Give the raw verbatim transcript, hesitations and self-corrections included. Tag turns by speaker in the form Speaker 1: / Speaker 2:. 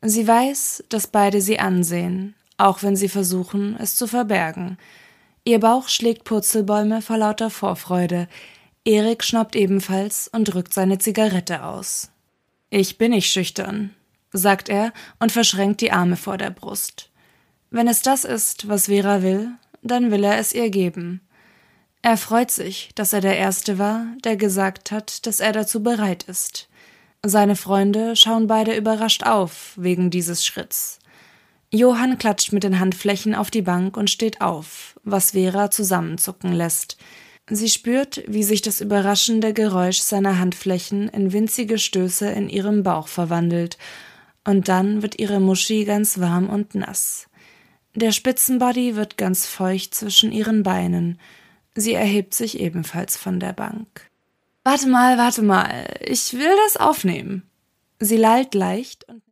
Speaker 1: Sie weiß, dass beide sie ansehen, auch wenn sie versuchen, es zu verbergen. Ihr Bauch schlägt Purzelbäume vor lauter Vorfreude. Erik schnaubt ebenfalls und drückt seine Zigarette aus. »Ich bin nicht schüchtern«, sagt er und verschränkt die Arme vor der Brust. Wenn es das ist, was Vera will, dann will er es ihr geben. Er freut sich, dass er der Erste war, der gesagt hat, dass er dazu bereit ist. Seine Freunde schauen beide überrascht auf, wegen dieses Schritts. Johann klatscht mit den Handflächen auf die Bank und steht auf, was Vera zusammenzucken lässt. Sie spürt, wie sich das überraschende Geräusch seiner Handflächen in winzige Stöße in ihrem Bauch verwandelt, und dann wird ihre Muschi ganz warm und nass. Der Spitzenbody wird ganz feucht zwischen ihren Beinen. Sie erhebt sich ebenfalls von der Bank. »Warte mal, warte mal, ich will das aufnehmen.« Sie lallt leicht und